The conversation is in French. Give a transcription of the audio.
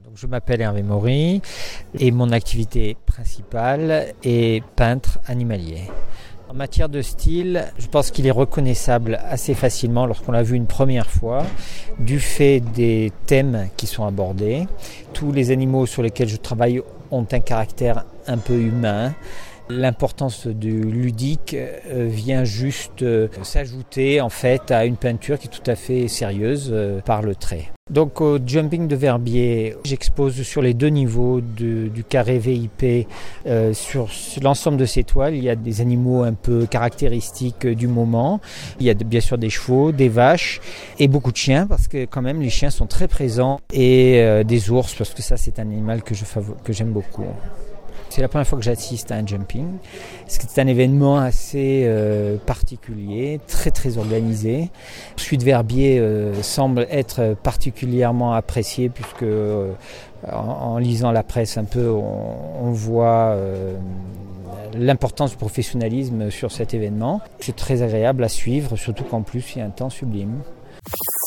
Donc, je m'appelle Hervé Maury et mon activité principale est peintre animalier. En matière de style, je pense qu'il est reconnaissable assez facilement lorsqu'on l'a vu une première fois, du fait des thèmes qui sont abordés. Tous les animaux sur lesquels je travaille ont un caractère un peu humain. L'importance du ludique vient juste s'ajouter en fait à une peinture qui est tout à fait sérieuse par le trait. Donc au Jumping de Verbier, j'expose sur les deux niveaux du carré VIP. Sur l'ensemble de ces toiles, il y a des animaux un peu caractéristiques du moment. Il y a bien sûr des chevaux, des vaches et beaucoup de chiens parce que quand même les chiens sont très présents et des ours parce que ça c'est un animal que j'aime beaucoup. C'est la première fois que j'assiste à un jumping. C'est un événement assez particulier, très très organisé. Celui de Verbier semble être particulièrement apprécié puisque en lisant la presse un peu, on voit l'importance du professionnalisme sur cet événement. C'est très agréable à suivre, surtout qu'en plus il y a un temps sublime.